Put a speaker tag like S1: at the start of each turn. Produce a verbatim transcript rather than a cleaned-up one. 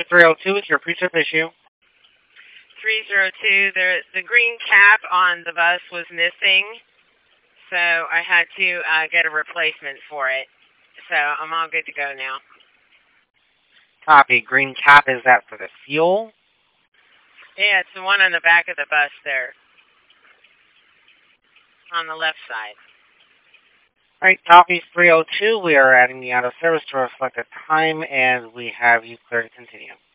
S1: three oh two with your pre-trip issue.
S2: three oh two, the, the green cap on the bus was missing, so I had to uh, get a replacement for it. So I'm all good to go now.
S1: Copy. Green cap, is that for the fuel?
S2: Yeah, it's the one on the back of the bus there. On the left side.
S1: Alright, copy three oh two. We are adding the out of service to reflect the time, and we have you clear to continue.